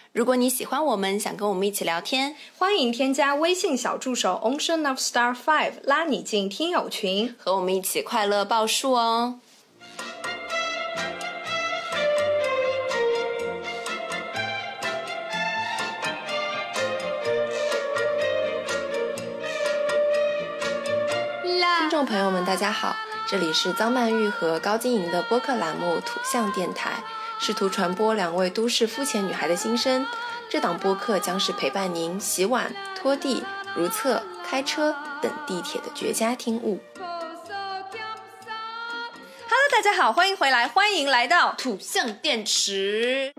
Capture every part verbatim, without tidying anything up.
如果你喜欢我们，想跟我们一起聊天， 欢迎添加微信小助手 Ocean of Star Five， 拉你进听友群， 和我们一起快乐报数哦。听众朋友们大家好，这里是张曼玉和高晶莹的播客栏目土象电台，试图传播两位都市肤浅女孩的心声。这档播客将是陪伴您洗碗、拖地、如厕、开车等地铁的绝佳听物。 Hello， 大家好，欢迎回来，欢迎来到土象电池。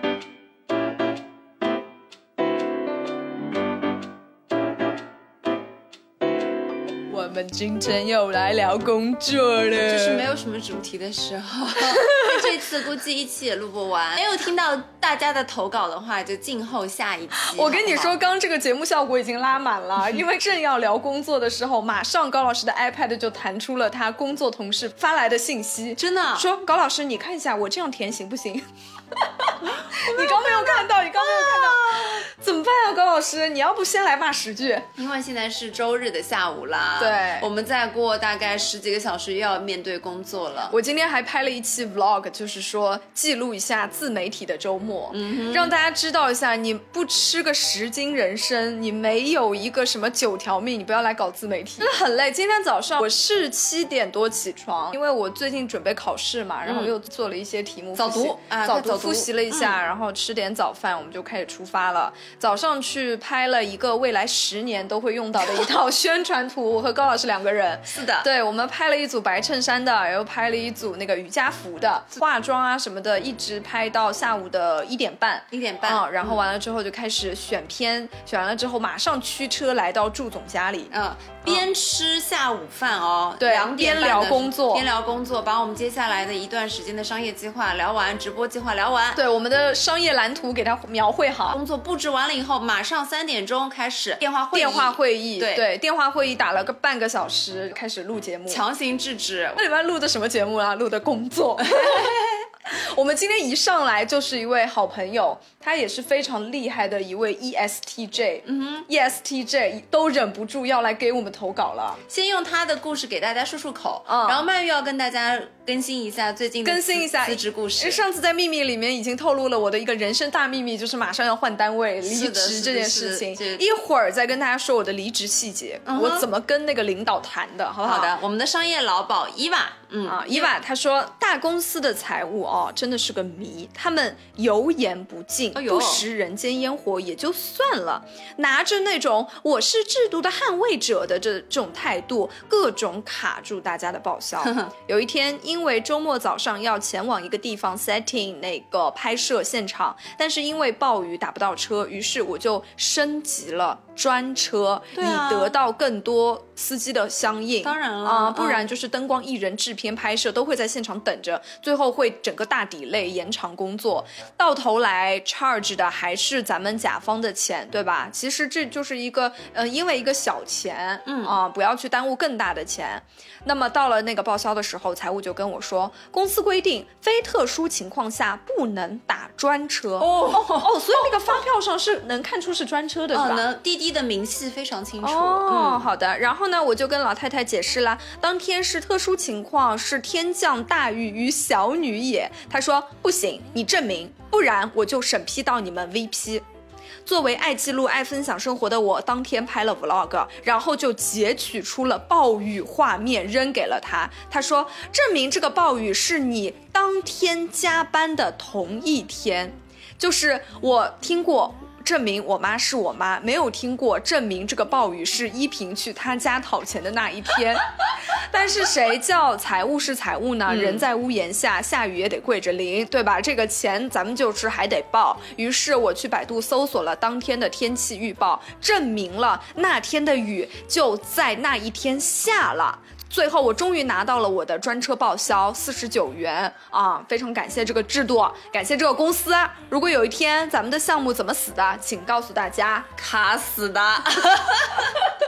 我们今天又来聊工作了， 就是没有什么主题的时候这次估计一期也录不完，没有听到大家的投稿的话就静候下一期。 我跟你说，刚这个节目效果已经拉满了因为正要聊工作的时候，马上高老师的 iPad 就弹出了他工作同事发来的信息， 真的说高老师你看一下我这样填行不行你刚没有看到，你刚没有看到怎么办啊高老师，你要不先来骂十句。 因为现在是周日的下午啦， 对， 我们再过大概十几个小时又要面对工作了。 我今天还拍了一期 vlog， 就是说记录一下自媒体的周末，嗯，让大家知道一下，你不吃个十斤人参，你没有一个什么九条命，你不要来搞自媒体，真的很累。今天早上我是七点多起床，因为我最近准备考试嘛，然后又做了一些题目， 早读啊， 早读复习了一下， 嗯， 然后吃点早饭，我们就开始出发了。早上去拍了一个未来十年都会用到的一套宣传图，我和高老师两个人， 是的， 对，我们拍了一组白衬衫的，然后拍了一组那个瑜伽服的，化妆啊什么的，一直拍到下午的一点半， 一点半， 嗯，然后完了之后就开始选片，嗯，选完了之后马上驱车来到祝总家里， 嗯，边吃下午饭哦， 对，边聊工作， 边聊工作，把我们接下来的一段时间的商业计划聊完，直播计划聊完， 对，我们的商业蓝图给它描绘好， 工作布置完了以后，马上三点钟开始电话会议， 电话会议， 对对，电话会议打了个半个小时，开始录节目， 强行制止。 那你们录的什么节目啊？录的工作。我们今天一上来就是一位好朋友，他也是非常厉害的一位 E S T J， 嗯哼 E S T J 都忍不住要来给我们投稿了。 先用他的故事给大家漱漱口， 嗯， 然后曼玉要跟大家更新一下最近的更新一下辞职故事。 上次在秘密里面已经透露了我的一个人生大秘密，就是马上要换单位离职这件事情，一会儿再跟大家说我的离职细节，嗯，我怎么跟那个领导谈的，好不好？ 好的，我们的商业老鸨伊娃，嗯啊，伊娃她说大公司的财务哦真的是个谜，他们油盐不进， 哎呦， 不食人间烟火也就算了，拿着那种我是制度的捍卫者的这这种态度，各种卡住大家的报销。有一天，因为周末早上要前往一个地方 setting 那个拍摄现场，但是因为暴雨打不到车，于是我就升级了专车， 对啊， 以得到更多司机的相应。 当然了啊、呃，不然就是灯光艺人制片拍摄都会在现场等着，最后会整个大delay延长工作，到头来 charge 的还是咱们甲方的钱，对吧？其实这就是一个呃，因为一个小钱，嗯啊、呃，不要去耽误更大的钱。那么到了那个报销的时候，财务就跟我说，公司规定非特殊情况下不能打专车。哦哦哦，所以那个发票上是能看出是专车的，是吧？ 哦，能，滴滴的明细非常清楚。 哦、嗯，好的。然后呢，我就跟老太太解释了，当天是特殊情况，是天降大雨于小女也。她说不行，你证明，不然我就审批到你们 V P。作为爱记录爱分享生活的我，当天拍了 vlog， 然后就截取出了暴雨画面扔给了他。他说证明这个暴雨是你当天加班的同一天，就是我听过证明我妈是我妈，没有听过证明这个暴雨是依萍去她家讨钱的那一天。但是谁叫财务是财务呢、嗯、人在屋檐下，下雨也得跪着淋，对吧？这个钱咱们就是还得报。于是我去百度搜索了当天的天气预报，证明了那天的雨就在那一天下了。最后我终于拿到了我的专车报销四十九元啊！非常感谢这个制度，感谢这个公司。如果有一天咱们的项目怎么死的，请告诉大家， 卡死的。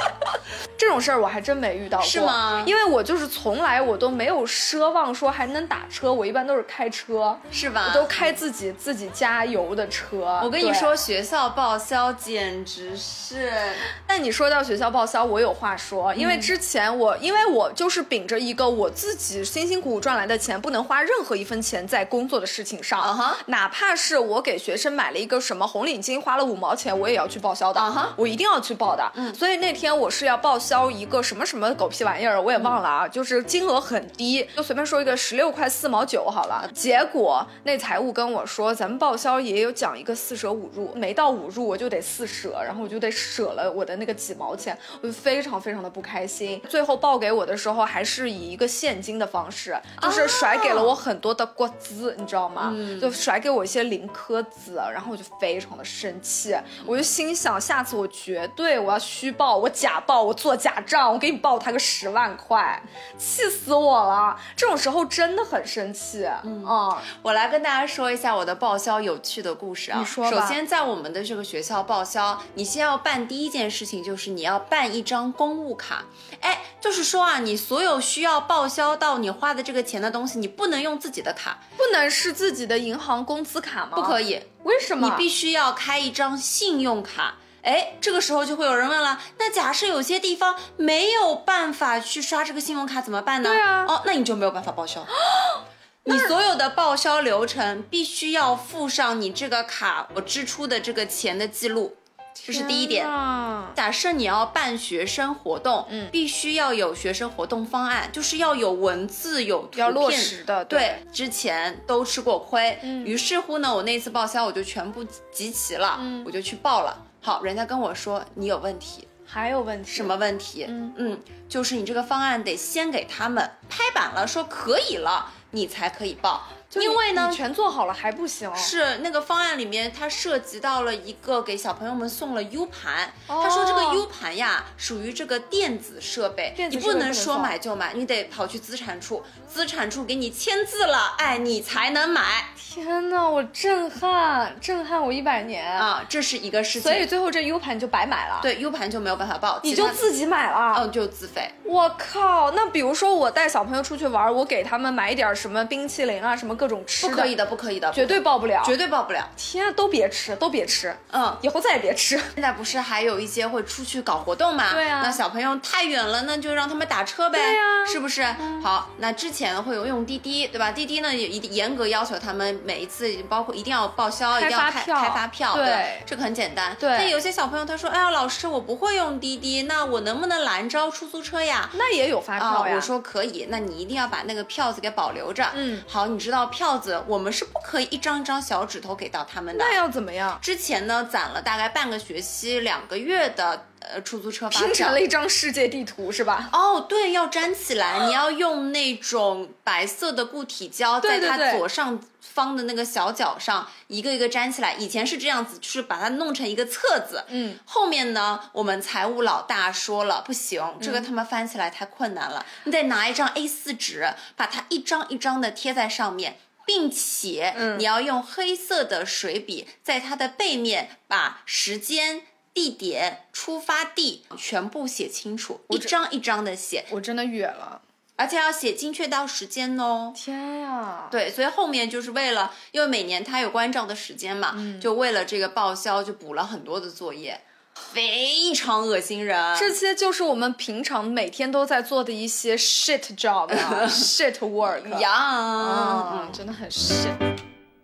这种事儿我还真没遇到过。 是吗？ 因为我就是从来我都没有奢望说还能打车，我一般都是开车， 是吧？ 我都开自己自己加油的车。 我跟你说，学校报销简直是…… 但你说到学校报销，我有话说，因为之前我、嗯、因为我就是秉着一个我自己辛辛苦苦赚来的钱，不能花任何一分钱在工作的事情上， uh-huh. 哪怕是我给学生买了一个什么红领巾，花了五毛钱，我也要去报销的， uh-huh. 我一定要去报的。嗯，所以那天我是要报销一个什么什么狗屁玩意儿，我也忘了啊，嗯、就是金额很低，就随便说一个十六块四毛九好了。结果那财务跟我说，咱们报销也有讲一个四舍五入，没到五入我就得四舍，然后我就得舍了我的那个几毛钱，我就非常非常的不开心。最后报给我的时候，还是以一个现金的方式，就是甩给了我很多的国资，你知道吗？嗯，就甩给我一些零科子，然后我就非常的生气，我就心想，下次我绝对我要虚报，我假报，我做假账，我给你报他个十万块，气死我了！这种时候真的很生气。嗯，嗯我来跟大家说一下我的报销有趣的故事啊。 你说吧。 首先，在我们的这个学校报销，你先要办第一件事情就是你要办一张公务卡。哎，就是说啊，你所有需要报销到你花的这个钱的东西，你不能用自己的卡， 不能是自己的银行工资卡吗？ 不可以。 为什么？ 你必须要开一张信用卡。哎，这个时候就会有人问了，那假设有些地方没有办法去刷这个信用卡怎么办呢？ 对啊， 哦，那你就没有办法报销。你所有的报销流程必须要附上你这个卡我支出的这个钱的记录，这是第一点。假设你要办学生活动，嗯，必须要有学生活动方案，就是要有文字有图片， 要落实的。对， 对，之前都吃过亏，嗯，于是乎呢，我那次报销我就全部集齐了，嗯，我就去报了。好，人家跟我说你有问题。 还有问题？ 什么问题？嗯嗯，就是你这个方案得先给他们拍板了，说可以了，你才可以报。因为呢， 你全做好了还不行。 是那个方案里面，它涉及到了一个给小朋友们送了 U 盘。哦、他说这个 U 盘呀，属于这个电子设备， 电子设备你不能说买就买，你得跑去资产处，资产处给你签字了，哎，你才能买。 天哪，我震撼，震撼我一百年啊！这是一个事情， 所以最后这 U 盘就白买了。 对 ，U 盘就没有办法报， 你就自己买了， 嗯，就自费。 我靠，那比如说我带小朋友出去玩，我给他们买一点什么冰淇淋啊，什么各种吃的， 不可以的，不可以的， 绝对报不了， 绝对报不了。 天啊，都别吃，都别吃， 嗯， 以后再也别吃。 现在不是还有一些会出去搞活动嘛？ 对啊， 那小朋友太远了，那就让他们打车呗， 对啊， 是不是？嗯、好，那之前会有用滴滴，对吧？滴滴呢也一定严格要求他们每一次包。一定要报销，一定要开开发票， 对， 对，这个很简单。 对， 但有些小朋友他说，哎呀，老师，我不会用滴滴，那我能不能拦招出租车呀？ 那也有发票呀。 啊、我说可以，那你一定要把那个票子给保留着。 嗯， 好，你知道票子我们是不可以一张一张小指头给到他们的。 那要怎么样？ 之前呢攒了大概半个学期、两个月的。呃，出租车发票拼成了一张世界地图是吧？ 哦，对，要粘起来，你要用那种白色的固体胶，在它左上方的那个小角上一个一个粘起来。以前是这样子，就是把它弄成一个册子。 嗯， 后面呢，我们财务老大说了，不行，这个他们翻起来太困难了，嗯、你得拿一张 A 四 纸，把它一张一张的贴在上面。并且你要用黑色的水笔在它的背面把时间、地点、出发地全部写清楚，一张一张的写。 我真的哕了， 而且要写精确到时间哦。 天呀！ 对，所以后面就是为了，因为每年它有关照的时间嘛，嗯、就为了这个报销，就补了很多的作业。非常恶心人， 这些就是我们平常每天都在做的一些 shit job 啊shit work 呀、 嗯嗯，真的很 shit。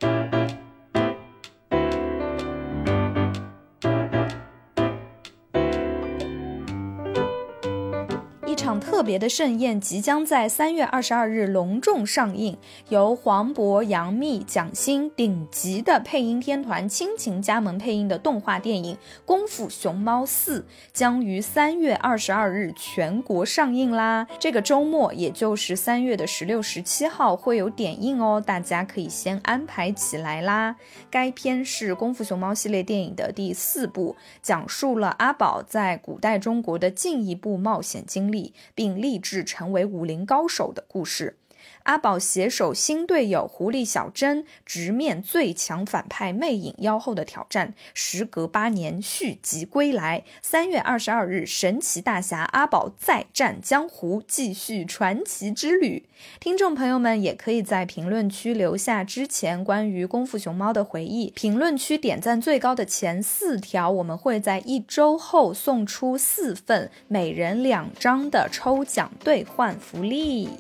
一场特别的盛宴即将在三月二十二日隆重上映，由黄渤、杨幂、蒋欣顶级的配音天团倾情加盟配音的动画电影《功夫熊猫四》将于三月二十二日全国上映啦。这个周末，也就是三月的十六、十七号会有点映哦，大家可以先安排起来啦。该片是功夫熊猫系列电影的第四部，讲述了阿宝在古代中国的进一步冒险经历，并立志成为武林高手的故事。 阿宝携手新队友狐狸小珍，直面最强反派魅影妖后的挑战。时隔八年续集归来，三月二十二日，神奇大侠阿宝再战江湖，继续传奇之旅。听众朋友们也可以在评论区留下之前关于功夫熊猫的回忆，评论区点赞最高的前四条，我们会在一周后送出四份每人两张的抽奖兑换福利。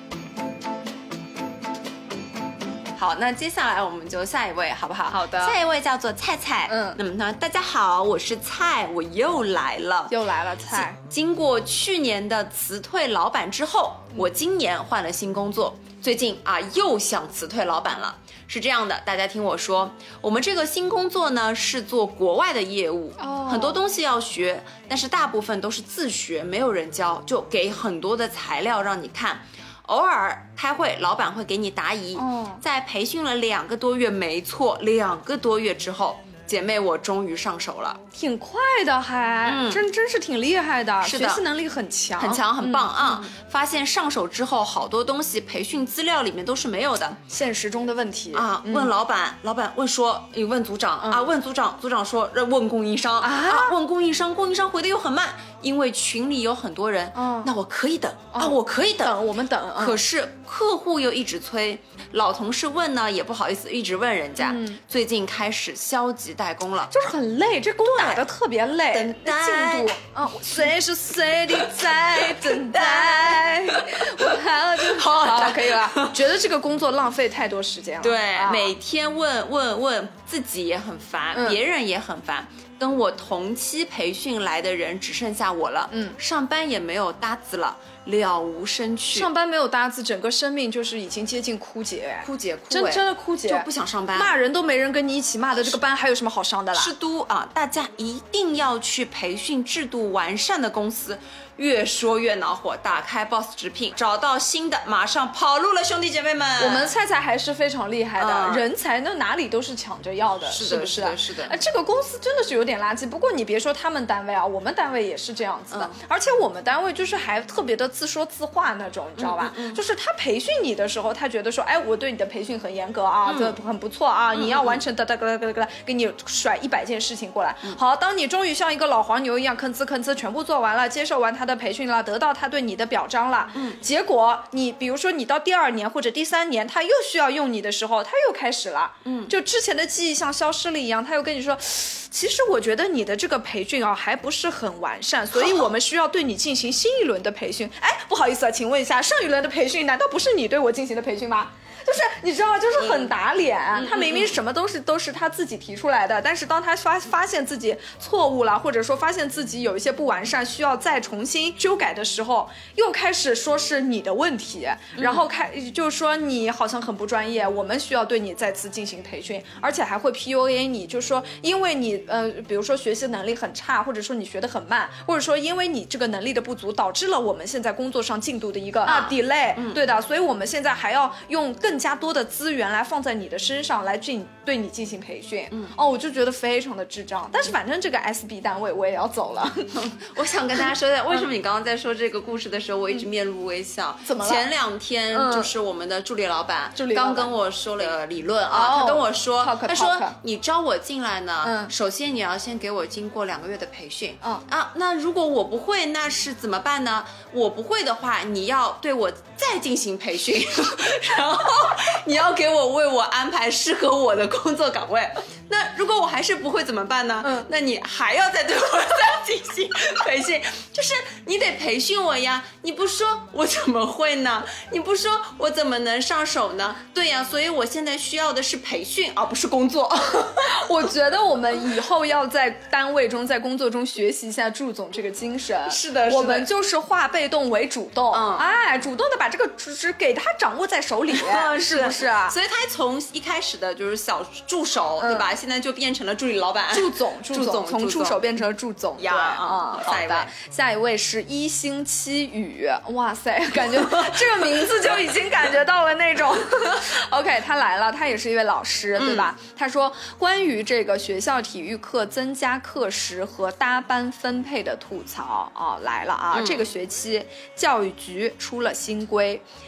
好，那接下来我们就下一位好不好？ 好的， 下一位叫做菜菜。 嗯， 那么呢，大家好，我是菜，我又来了， 又来了菜。 经过去年的辞退老板之后，我今年换了新工作，最近啊又想辞退老板了。是这样的，大家听我说，我们这个新工作呢是做国外的业务，哦，很多东西要学，但是大部分都是自学，没有人教，就给很多的材料让你看。偶尔开会，老板会给你答疑。哦，在培训了两个多月，没错，两个多月之后，姐妹我终于上手了， 挺快的还，嗯、真真是挺厉害的， 是的， 学习能力很强， 很强，很棒啊、 嗯嗯！ 发现上手之后，好多东西培训资料里面都是没有的， 现实中的问题啊。 嗯、 问老板，老板问说，你问组长、嗯、啊，问组长，组长说问供应商 啊, 啊，问供应商，供应商回的又很慢。因为群里有很多人，嗯，那我可以等、嗯、啊，我可以等， 等我们等、嗯。 可是客户又一直催，老同事问呢也不好意思一直问人家。嗯、最近开始消极怠工了， 就是很累，这工打得特别累， 等待进度啊，随时随地在等待。我好就好，好了，可以了。觉得这个工作浪费太多时间了。 对， 啊、 每天问问问，自己也很烦，嗯、别人也很烦。跟我同期培训来的人只剩下我了，嗯，上班也没有搭子了，了无生趣。 上班没有搭子，整个生命就是已经接近枯竭， 枯竭，枯真真的枯竭， 就不想上班， 骂人都没人跟你一起骂的，这个班还有什么好上的啦？ 是都啊，大家一定要去培训制度完善的公司。越说越恼火，打开 Boss 直聘，找到新的，马上跑路了，兄弟姐妹们。 我们菜菜还是非常厉害的， 嗯、 人才那哪里都是抢着要的， 是的， 是不是？ 是的，是的。 哎，这个公司真的是有点垃圾。不过你别说他们单位啊，我们单位也是这样子的，嗯、而且我们单位就是还特别的自说自话那种，你知道吧？嗯嗯嗯、就是他培训你的时候，他觉得说，哎，我对你的培训很严格啊，这、嗯、很不错啊，嗯、你要完成哒哒哒哒哒，给你甩一百件事情过来。嗯、好，当你终于像一个老黄牛一样吭哧吭哧全部做完了，接受完他的培训了，得到他对你的表彰了，嗯，结果你比如说你到第二年或者第三年，他又需要用你的时候，他又开始了，嗯，就之前的记忆像消失了一样，他又跟你说，其实我觉得你的这个培训啊还不是很完善，所以我们需要对你进行新一轮的培训。哎，不好意思啊，请问一下，上一轮的培训难道不是你对我进行的培训吗？就是你知道，就是很打脸。嗯、他明明什么都是都是他自己提出来的，但是当他发发现自己错误了，或者说发现自己有一些不完善，需要再重新修改的时候，又开始说是你的问题，然后开就是说你好像很不专业，我们需要对你再次进行培训，而且还会 P U A 你，就是说因为你呃，比如说学习能力很差，或者说你学得很慢，或者说因为你这个能力的不足，导致了我们现在工作上进度的一个啊 delay，、嗯、对的，所以我们现在还要用更加多的资源来放在你的身上，来进对你进行培训。嗯，哦，我就觉得非常的智障。但是反正这个 S B 单位我也要走了。 我想跟大家说一下，为什么你刚刚在说这个故事的时候，我一直面露微笑？ 嗯、怎么了？ 前两天就是我们的助理老板， 助理刚跟我说了理论啊， 哦、 他跟我说， talk, 他说 talk. 你招我进来呢， 嗯， 首先你要先给我经过两个月的培训。 嗯啊，那如果我不会，那是怎么办呢？我不会的话，你要对我再进行培训，然后你要给我为我安排适合我的工作岗位。那如果我还是不会怎么办呢？嗯，那你还要再对我再进行培训，就是你得培训我呀，你不说我怎么会呢？你不说我怎么能上手呢？对呀，所以我现在需要的是培训，而不是工作。 我觉得我们以后要在单位中，在工作中学习一下祝总这个精神。 是的，是的， 我们就是化被动为主动，嗯，哎，主动的把这个只给他掌握在手里， 嗯、 是不是啊？ 所以他从一开始的就是小助手，嗯、对吧？现在就变成了助理老板， 助总， 助总， 从助手变成了助总呀。 啊、嗯，好的，下一位是一星期雨，哇塞，感觉这个名字就已经感觉到了那种。OK， 他来了，他也是一位老师，对吧？嗯、他说关于这个学校体育课增加课时和搭班分配的吐槽啊，来了啊！嗯、这个学期教育局出了新规，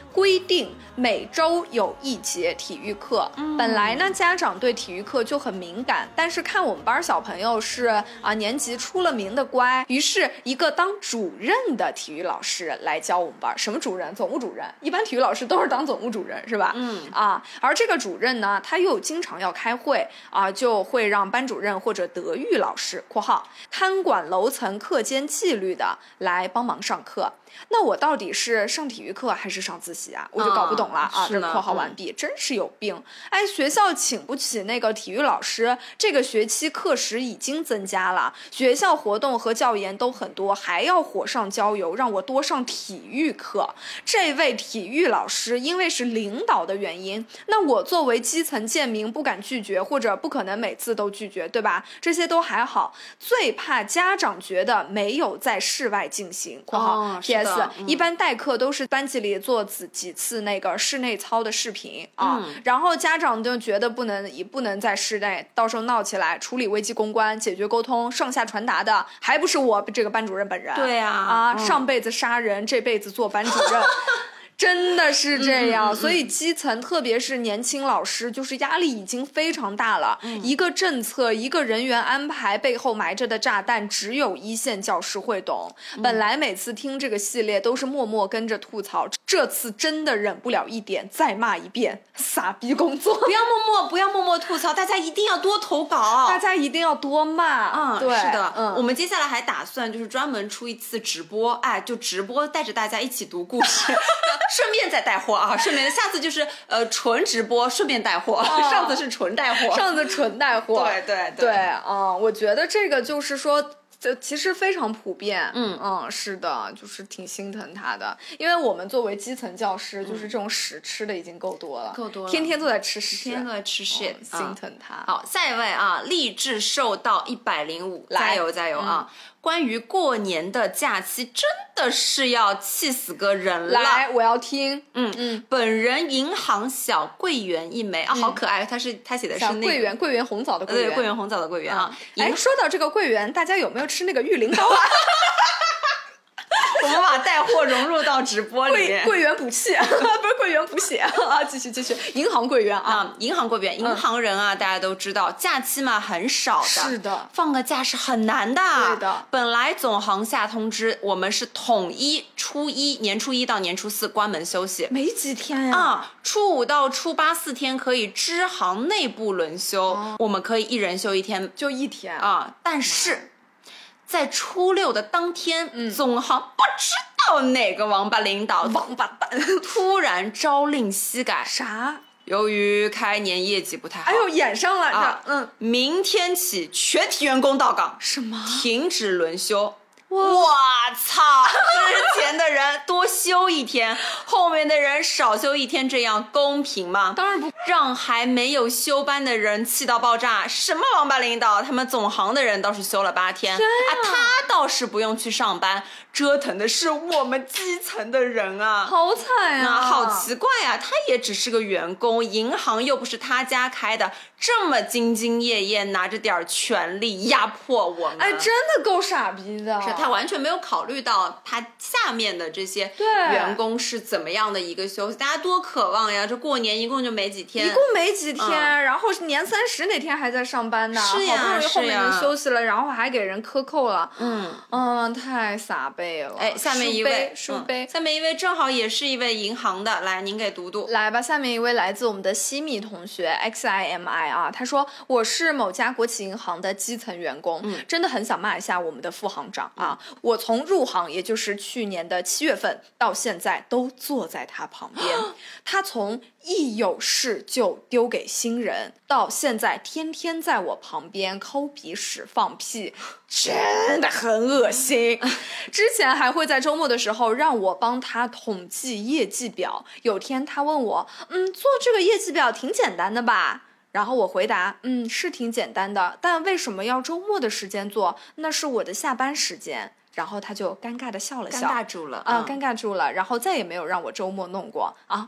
规定每周有一节体育课。嗯、本来呢，家长对体育课就很敏感，但是看我们班小朋友是啊年级出了名的乖，于是一个当主任的体育老师来教我们班。什么主任？总务主任。一般体育老师都是当总务主任，是吧？嗯啊，而这个主任呢，他又经常要开会啊，就会让班主任或者德育老师（括号看管楼层课间纪律的）来帮忙上课。那我到底是上体育课还是上自习啊？我就搞不懂了啊！这括号完毕，真是有病！哎，学校请不起那个体育老师，这个学期课时已经增加了，学校活动和教研都很多，还要火上浇油，让我多上体育课。这位体育老师因为是领导的原因，那我作为基层贱民不敢拒绝，或者不可能每次都拒绝，对吧？这些都还好，最怕家长觉得没有在室外进行（括号 P S）。嗯、一般代课都是班级里做几次那个室内操的视频啊，嗯、然后家长就觉得不能也不能在室内，到时候闹起来，处理危机公关、解决沟通、上下传达的还不是我这个班主任本人？ 对啊， 啊， 嗯、 上辈子杀人，这辈子做班主任。真的是这样，嗯嗯嗯、所以基层特别是年轻老师，就是压力已经非常大了。嗯、一个政策，一个人员安排背后埋着的炸弹，只有一线教师会懂。嗯、本来每次听这个系列都是默默跟着吐槽，这次真的忍不了一点，再骂一遍，傻逼工作！ 不要默默，不要默默吐槽，大家一定要多投稿， 大家一定要多骂。 嗯， 对， 是的， 嗯， 我们接下来还打算就是专门出一次直播，哎，就直播带着大家一起读故事。顺便再带货啊！顺便下次就是呃纯直播，顺便带货。哦、上次是纯带货， 上次纯带货。 对对对，啊、嗯，我觉得这个就是说。这其实非常普遍，嗯嗯，是的，就是挺心疼他的，因为我们作为基层教师，就是这种屎吃的已经够多了， 够多了， 天天都在吃屎， 天天都在吃 shit，、 哦、心疼他。 好，下一位啊，励志瘦到一百零五，加油加油啊！嗯、关于过年的假期，真的是要气死个人了。 来，我要听。 嗯嗯，本人银行小桂圆一枚、嗯、啊，好可爱，他是他写的是那个桂圆，桂圆红枣的桂圆， 对，桂圆红枣的桂圆啊。 嗯、哎，说到这个桂圆，大家有没有吃那个玉灵糕啊？ 我们把带货融入到直播里面。 桂圆补气，不是桂圆补血啊！继续继续，银行桂圆啊， 嗯、银行桂圆，银行人啊，嗯、大家都知道，假期嘛很少的， 是的， 放个假是很难的。 对的， 本来总行下通知，我们是统一初一年初一到年初四关门休息， 没几天呀。 啊、嗯，初五到初八四天可以支行内部轮休，哦、我们可以一人休一天， 就一天啊、嗯。但是。在初六的当天，嗯、总行不知道哪个王八领导王八蛋突然朝令夕改， 啥？ 由于开年业绩不太好， 哎呦，演上了啊！嗯，明天起全体员工到岗， 什么？ 停止轮休。我操！之前的人多休一天，后面的人少休一天，这样公平吗？ 当然不， 让还没有休班的人气到爆炸。什么王八领导？他们总行的人倒是休了八天啊，他倒是不用去上班，折腾的是我们基层的人啊， 好惨啊！ 好奇怪啊！他也只是个员工，银行又不是他家开的，这么兢兢业业，拿着点权力压迫我们， 哎，真的够傻逼的。 是他完全没有考虑到他下面的这些员工是怎么样的一个休息，大家多渴望呀！这过年一共就没几天， 一共没几天，嗯、然后年三十那天还在上班呢， 是呀， 好不容易后面人休息了，然后还给人克扣了， 嗯嗯，太傻背了。 哎，下面一位书杯、 嗯，下面一位正好也是一位银行的，来，您给读读。 来吧，下面一位来自我们的西米同学 X I M I 啊，他说我是某家国企银行的基层员工，嗯，真的很想骂一下我们的副行长啊。嗯我从入行，也就是去年的七月份到现在，都坐在他旁边。他从一有事就丢给新人，到现在天天在我旁边抠鼻屎放屁，真的很恶心。之前还会在周末的时候让我帮他统计业绩表。有天他问我，嗯，做这个业绩表挺简单的吧？然后我回答，嗯，是挺简单的，但为什么要周末的时间做？那是我的下班时间。然后他就尴尬的笑了笑， 尴尬住了啊、呃，尴尬住了，然后再也没有让我周末弄过啊。诶，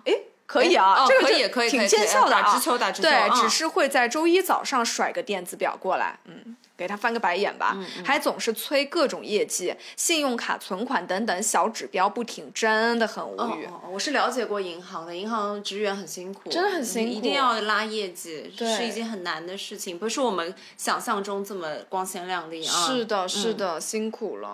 可以啊， 哦、 这个可以可以挺见效的啊， 打直球打直球， 对、 嗯， 只是会在周一早上甩个电子表过来，嗯。给他翻个白眼吧、嗯嗯、还总是催各种业绩，信用卡存款等等小指标不停，真的很无语。 哦哦、我是了解过银行的，银行职员很辛苦， 真的很辛苦， 一定要拉业绩，是一件很难的事情，不是我们想象中这么光鲜亮丽啊。 是的是的、嗯、辛苦了。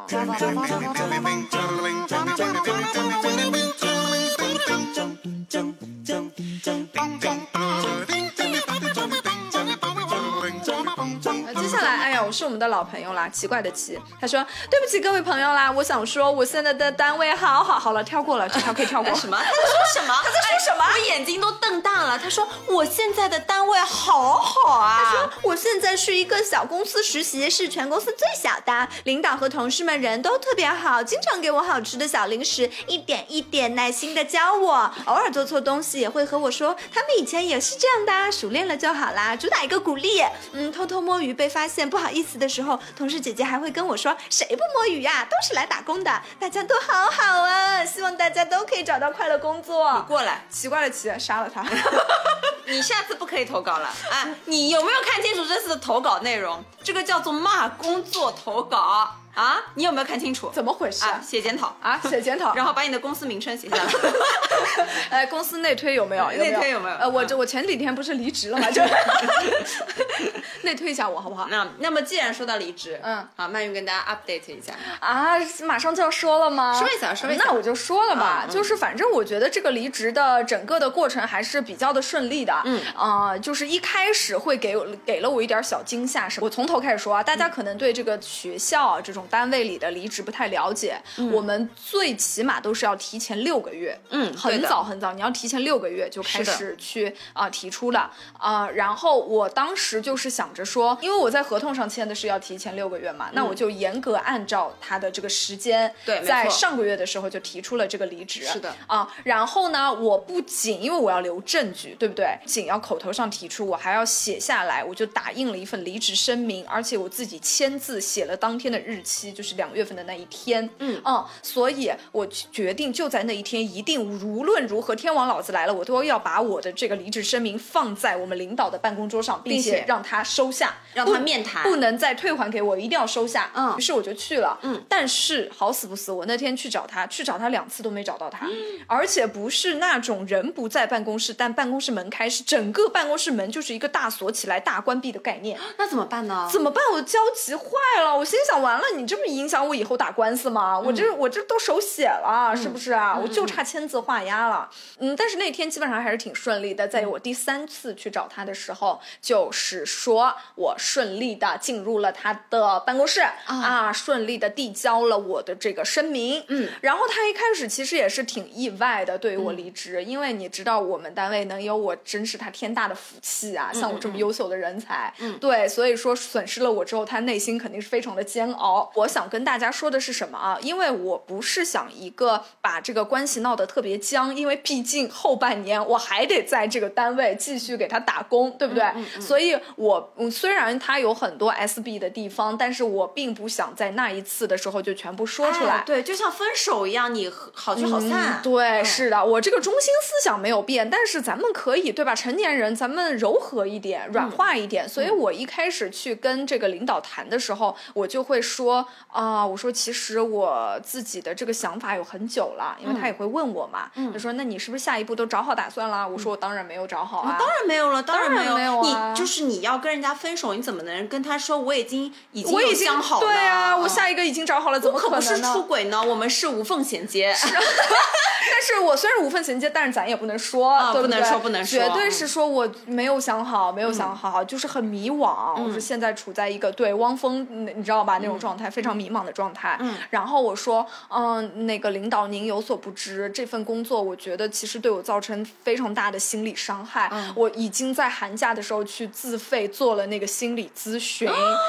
接下来，哎呀，我是我们的老朋友啦，奇怪的奇，他说对不起各位朋友啦，我想说我现在的单位好好好了，跳过了，这条可以跳过。 什么？他在说什么？ 他在说什么？ 我眼睛都瞪大了。他说我现在的单位好好啊。 他说我现在是一个小公司实习，是全公司最小的，领导和同事们人都特别好，经常给我好吃的小零食，一点一点耐心的教我，偶尔做错东西也会和我说他们以前也是这样的，熟练了就好啦，主打一个鼓励。嗯，偷偷摸鱼被发现不好意思的时候，同事姐姐还会跟我说谁不摸鱼呀、啊，都是来打工的，大家都好好啊，希望大家都可以找到快乐工作。 你过来， 奇怪的奇，杀了他。 你下次不可以投稿了啊！你有没有看清楚这次的投稿内容？这个叫做骂工作投稿啊！你有没有看清楚？ 怎么回事啊？写检讨啊，写检讨， 然后把你的公司名称写下来。 哎，公司内推有没有？有没有内推有没有？ 呃，我这我前几天不是离职了吗？就内推一下我好不好？ 那那么既然说到离职， 嗯， 好，曼玉跟大家 update 一下啊，马上就要说了吗？ 说一下，说一下。 那我就说了吧， 嗯、 就是反正我觉得这个离职的整个的过程还是比较的顺利的。 嗯啊、呃，就是一开始会给给了我一点小惊吓，是我从头开始说啊，大家可能对这个学校这种单位里的离职不太了解，嗯、我们最起码都是要提前六个月， 嗯， 很早很早，你要提前六个月就开始去啊、呃、提出了啊、呃，然后我当时就是想着说，因为我在合同上签的是要提前六个月嘛，嗯、那我就严格按照他的这个时间， 对， 在上个月的时候就提出了这个离职， 是的啊，然后呢，我不仅因为我要留证据，对不对？仅要口头上提出，我还要写下来，我就打印了一份离职声明，而且我自己签字写了当天的日期，就是两月份的那一天， 嗯嗯，所以我决定就在那一天，一定无论如何天王老子来了，我都要把我的这个离职声明放在我们领导的办公桌上，并且让他收下， 让他面谈， 不能再退还给我，一定要收下。 嗯， 于是我就去了， 嗯， 但是好死不死，我那天去找他，去找他两次都没找到他，嗯、而且不是那种人不在办公室，但办公室门开，是整个办公室门就是一个大锁起来、大关闭的概念。 那怎么办呢？ 怎么办？我焦急坏了，我心想，完了，你这么影响我以后打官司吗？嗯、我这我这都手写了，嗯、是不是啊？嗯、我就差签字画押了。嗯，但是那天基本上还是挺顺利的。在我第三次去找他的时候，就是说我顺利的进入了他的办公室、嗯、啊，顺利的递交了我的这个声明。 嗯， 然后他一开始其实也是挺意外的，对于我离职，嗯、因为你知道我们单位能有我，真是他天大的福气啊！ 嗯、 像我这么优秀的人才， 嗯， 对，所以说损失了我之后，他内心肯定是非常的煎熬。我想跟大家说的是什么啊？因为我不是想一个把这个关系闹得特别僵，因为毕竟后半年我还得在这个单位继续给他打工，对不对？ 嗯嗯嗯、 所以我嗯，虽然他有很多 S B 的地方，但是我并不想在那一次的时候就全部说出来。 哎、对，就像分手一样，你好聚好散。 嗯、对、 嗯， 是的，我这个中心思想没有变，但是咱们可以对吧？成年人咱们柔和一点，软化一点。嗯、所以我一开始去跟这个领导谈的时候，我就会说啊、呃，我说其实我自己的这个想法有很久了，因为他也会问我嘛， 嗯、 他说那你是不是下一步都找好打算了？我说我当然没有找好啊， 哦、当然没有了，当然没有， 当然没有啊、 你就是你要跟人家分手，你怎么能跟他说我已经已经我已经想好了？ 对啊， 嗯、 我下一个已经找好了，怎么可能呢？ 我可不是出轨呢，我们是无缝衔接。 是但是我虽然无缝衔接，但是咱也不能说， 啊、 对不对？ 不能说，不能说， 绝对是说我没有想好，嗯、没有想好，就是很迷惘。 嗯、 我是现在处在一个对汪峰，你知道吧，那种状态，嗯、非常迷茫的状态。 嗯， 然后我说，嗯，那个领导您有所不知，这份工作我觉得其实对我造成非常大的心理伤害。 嗯、 我已经在寒假的时候去自费做了那个心理咨询。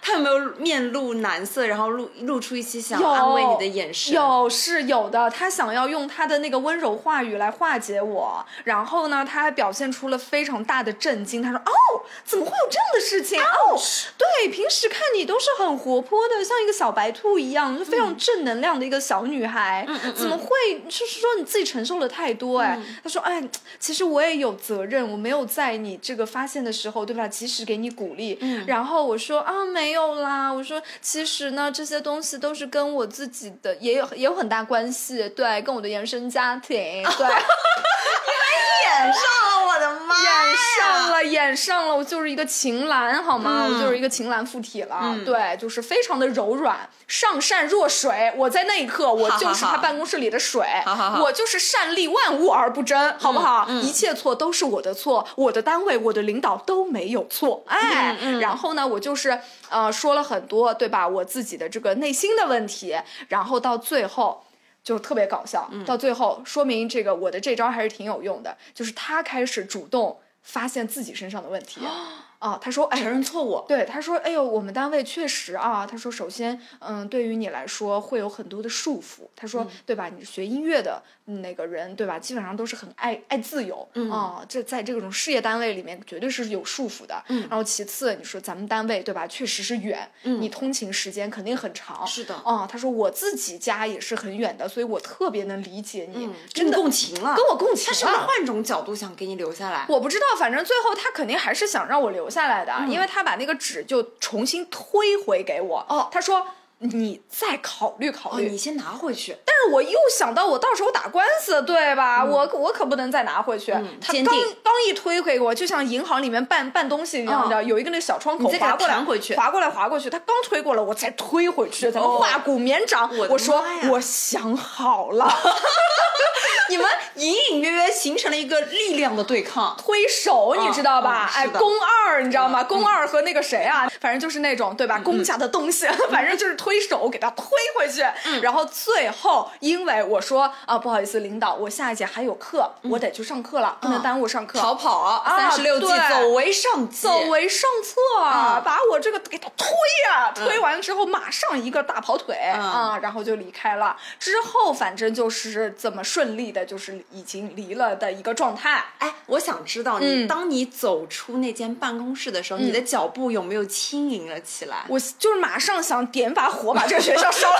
他有没有面露难色，然后露露出一些想安慰你的眼神？ 有是有的，他想要用他的那个温柔话语来化解我，然后呢，他还表现出了非常大的震惊。他说：“哦，怎么会有这样的事情？哦，对，平时看你都是很活泼的，像一个小白兔一样，就非常正能量的一个小女孩， 嗯嗯怎么会？就是说你自己承受了太多哎。嗯”他说：“哎，其实我也有责任，我没有在你这个发现的时候，对吧？及时给你鼓励。嗯”然后我说：“啊，没有啦，我说其实呢，这些东西都是跟我自己的也有也有很大关系，对，跟我的原生家庭，对。” 演上了，我的妈呀！ 演上了，演上了，我就是一个情郎，好吗？ 嗯、 我就是一个情郎附体了、 嗯， 对，就是非常的柔软，上善若水。我在那一刻，我就是他办公室里的水， 好好好， 我就是善利万物而不争，好不好、嗯嗯？一切错都是我的错，我的单位、我的领导都没有错，哎，嗯嗯、然后呢，我就是呃说了很多，对吧？我自己的这个内心的问题，然后到最后。就特别搞笑、嗯，到最后说明这个我的这招还是挺有用的，就是他开始主动发现自己身上的问题。啊，他说，哎， 承认错误。 对，他说，哎呦，我们单位确实啊，他说，首先，嗯，对于你来说会有很多的束缚。他说，嗯、对吧？你学音乐的那个人，对吧？基本上都是很爱爱自由，嗯啊，这在这种事业单位里面绝对是有束缚的。嗯，然后其次，你说咱们单位，对吧？确实是远，嗯，你通勤时间肯定很长。 是的。 啊，他说我自己家也是很远的，所以我特别能理解你， 嗯、 真的共情了， 跟我共情了。 他是不是换种角度想给你留下来？ 我不知道，反正最后他肯定还是想让我留下来的，嗯、因为他把那个纸就重新推回给我。 哦， 他说你再考虑考虑、 哦，你先拿回去。 但是我又想到我到时候打官司，对吧？嗯、我我可不能再拿回去。 嗯、 他刚刚一推回我，就像银行里面办办东西一样的、哦，有一个那个小窗口，划过来回去， 划过来划过去。他刚推过了，我再推回去，咱们化骨绵掌。 哦、 我说我想好了。 你们隐隐约约形成了一个力量的对抗， 推手，你知道吧？ 哦、 哎，宫二，你知道吗？嗯、宫二和那个谁啊，嗯、反正就是那种对吧？公、嗯、家的东西，反正就是推手给他推回去。嗯、然后最后，因为我说啊，不好意思，领导，我下一节还有课，嗯、我得去上课了，不能耽误上课。 逃跑啊！三十六计，走为上计， 走为上策啊！把我这个给他推啊！推完之后，马上一个大跑腿、嗯、啊，然后就离开了。之后反正就是这么顺利的，就是已经离了的一个状态。 哎，我想知道你、嗯、当你走出那间办公室的时候、嗯，你的脚步有没有轻盈了起来？ 我就是马上想点把火把这个学校烧了。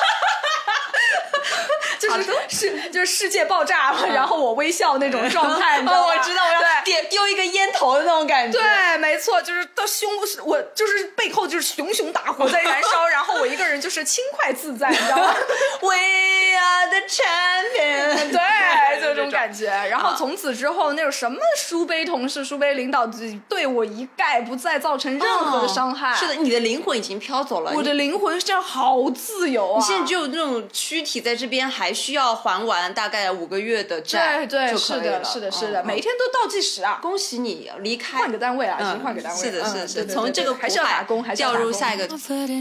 就是是就是世界爆炸了、嗯，然后我微笑那种状态，你知道吗？ 哦、我知道，我要点丢一个烟头的那种感觉。 对，没错，就是到胸，我就是背后就是熊熊大火在燃烧，然后我一个人就是轻快自在，你知道吗 ？We are the champion， 对，就这种感觉。然后从此之后，那种什么书杯同事、书杯领导对我一概不再造成任何的伤害。 哦、是的，你的灵魂已经飘走了。 我的灵魂是这样，好自由啊！ 你现在只有那种躯体在这边，还需要还完大概五个月的债， 对对， 是的， 是的，是的，每一天都倒计时啊！ 恭喜你离开， 换个单位啊，嗯、换个单位。 是的，是的，是的， 从这个还是要打工，还是要掉入下一个。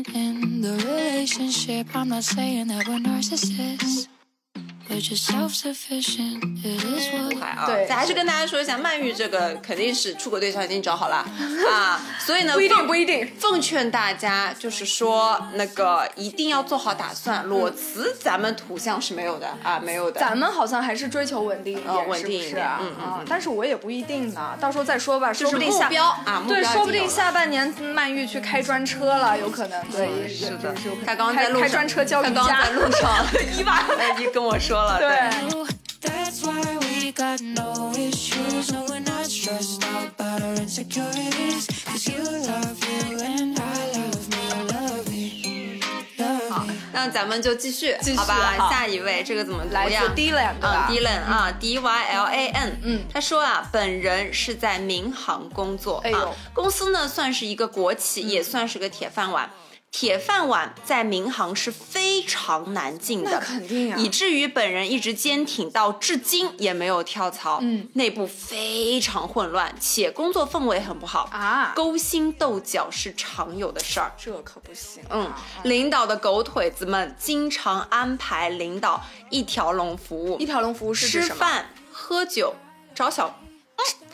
对，咱还是跟大家说一下，曼玉这个肯定是出轨对象已经找好了啊，所以呢， 不一定不一定。 奉劝大家就是说，那个一定要做好打算，裸辞咱们土象是没有的啊，没有的。 咱们好像还是追求稳定一点， 哦、稳定一点， 是嗯嗯。但是我也不一定呢，到时候再说吧， 说不定下目标啊， 对，说不定下半年曼玉去开专车了，有可能。对， 是的。 他刚刚在路上开专车教瑜伽， 他刚刚在路上伊娃一跟我说了， 对。 That's why we got no issues. No, we're not stressed out about our insecurities. Cause you love you and I love me, I love me, love me. 那咱们就继续， 继续好吧？ 好下一位，这个怎么读呀？ 来自 Dylan 嗯 Dylan 啊 ，D Y L A N。 嗯， 他说啊，本人是在民航工作， 哎呦， 啊、公司呢算是一个国企，嗯、也算是个铁饭碗。铁饭碗在民航是非常难进的， 那肯定啊， 以至于本人一直坚挺到至今也没有跳槽。 嗯， 内部非常混乱，且工作氛围很不好啊， 勾心斗角是常有的事儿。 这可不行、啊。 嗯，领导的狗腿子们经常安排领导一条龙服务。 一条龙服务是指什么？ 吃饭、喝酒、找小。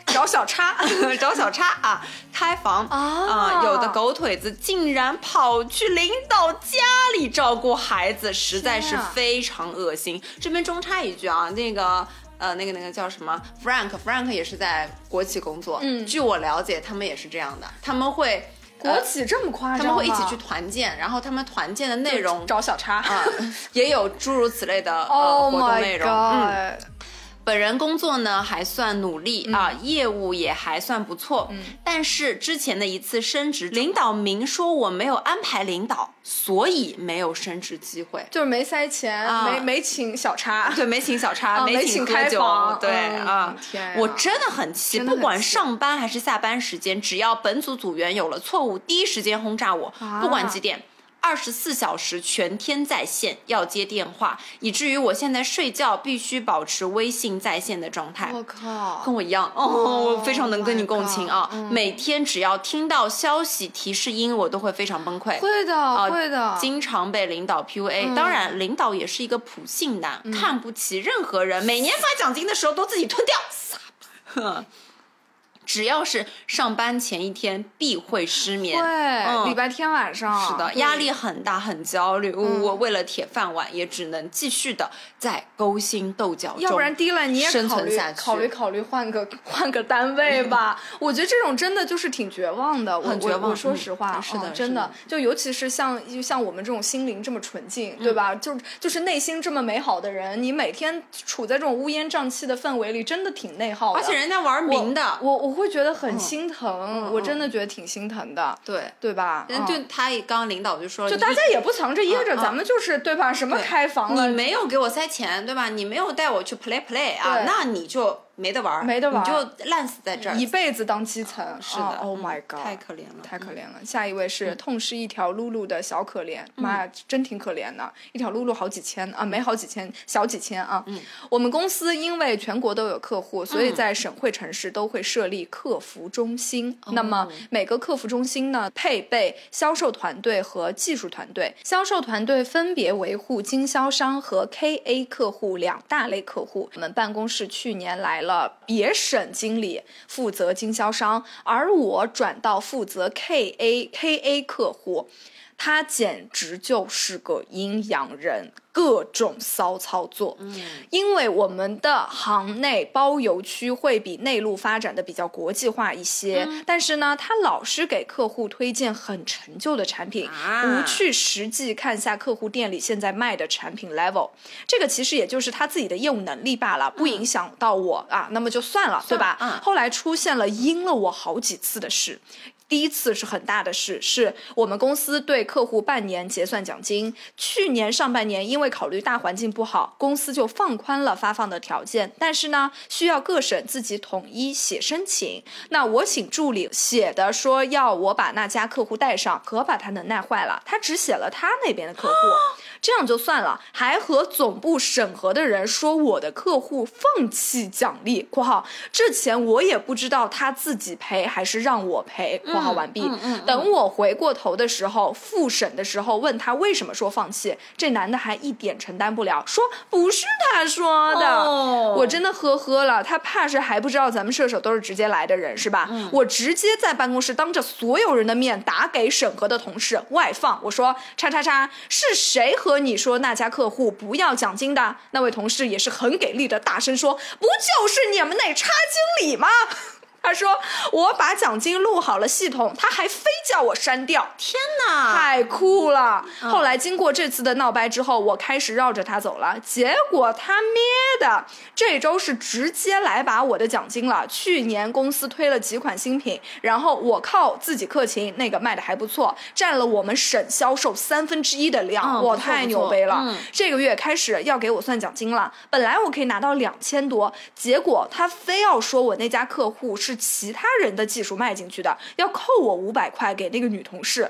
找小叉找小叉啊，开房啊、呃，有的狗腿子竟然跑去领导家里照顾孩子，实在是非常恶心。这边中插一句啊，那个呃，那个那个叫什么 Frank，Frank 也是在国企工作，嗯，据我了解，他们也是这样的，他们会。 国企这么夸张吗？ 他们会一起去团建，然后他们团建的内容找小叉啊、呃，也有诸如此类的、呃 oh 活动内容。 嗯， 本人工作呢还算努力、嗯、啊，业务也还算不错。嗯，但是之前的一次升职，领导明说我没有安排领导，所以没有升职机会， 就是没塞钱，啊、没没请小叉， 对，没请小叉， 啊、 没请喝酒，对、 嗯、 啊。 天啊， 我真的很气，不管上班还是下班时间，只要本组组员有了错误，第一时间轰炸我， 啊、 不管几点。二十四小时全天在线，要接电话，以至于我现在睡觉必须保持微信在线的状态。 我靠， 跟我一样哦，我非常能跟你共情啊！ 嗯、 每天只要听到消息提示音，我都会非常崩溃。 会的， 啊、 会的， 经常被领导 P U A、嗯。当然，领导也是一个普信男，嗯、看不起任何人，每年发奖金的时候都自己吞掉。只要是上班前一天必会失眠， 对， 嗯、 礼拜天晚上是的，压力很大，很焦虑。 嗯、 我为了铁饭碗，也只能继续的在勾心斗角中， 要不然低了你也生存下去， 考虑考虑换个换个单位吧。嗯、我觉得这种真的就是挺绝望的， 很绝望。 我, 我说实话， 嗯、是的， 嗯、真的，就尤其是像就像我们这种心灵这么纯净，嗯、对吧？就就是内心这么美好的人，你每天处在这种乌烟瘴气的氛围里，真的挺内耗的。 而且人家玩明的， 我我, 我会觉得很心。心疼、 嗯， 我真的觉得挺心疼的， 对对吧？ 嗯，就他刚刚领导就说， 就大家也不藏着掖着，嗯、咱们就是对吧？什么开房了， 你没有给我塞钱，对吧？你没有带我去 play play 啊，那你就没得玩， 没得玩， 你就烂死在这儿， 一辈子当基层。 是的 ，Oh my god，、 嗯、太可怜了， 太可怜了。下一位是痛失一条露露的小可怜， 嗯、 妈呀，真挺可怜的，一条露露好几千啊，没好几千，小几千啊。嗯，我们公司因为全国都有客户，所以在省会城市都会设立客服中心。嗯、那么每个客服中心呢，配备销售团队和技术团队，销售团队分别维护经销商和 K A 客户两大类客户。我们办公室去年来了别省经理负责经销商，而我转到负责 K A K A 客户，他简直就是个阴阳人，各种骚操作。嗯，因为我们的行内包邮区会比内陆发展的比较国际化一些，嗯、但是呢，他老是给客户推荐很陈旧的产品，啊、不去实际看下客户店里现在卖的产品 level。这个其实也就是他自己的业务能力罢了，不影响到我、嗯、啊，那么就算了，对吧？嗯、后来出现了阴了我好几次的事。第一次是很大的事，是我们公司对客户半年结算奖金。去年上半年因为考虑大环境不好，公司就放宽了发放的条件，但是呢，需要各省自己统一写申请。那我请助理写的说要我把那家客户带上，可把他能耐坏了，他只写了他那边的客户。这样就算了，还和总部审核的人说我的客户放弃奖励（括号这钱我也不知道他自己赔还是让我赔）（括号完毕）嗯嗯嗯嗯、等我回过头的时候，复审的时候问他为什么说放弃，这男的还一点承担不了，说不是他说的。哦、我真的呵呵了，他怕是还不知道咱们射手都是直接来的人是吧？嗯、我直接在办公室当着所有人的面打给审核的同事外放，我说叉叉叉是谁和你说那家客户不要奖金的？那位同事也是很给力的大声说，不就是你们那差经理吗？他说我把奖金录好了系统，他还非叫我删掉。 天哪， 太酷了、嗯、后来经过这次的闹掰之后，我开始绕着他走了，结果他咩的这周是直接来把我的奖金了。去年公司推了几款新品，然后我靠自己克勤，那个卖的还不错，占了我们省销售三分之一的量，我、嗯、太牛掰了、嗯、这个月开始要给我算奖金了，本来我可以拿到两千多，结果他非要说我那家客户是其他人的技术卖进去的，要扣我五百块给那个女同事。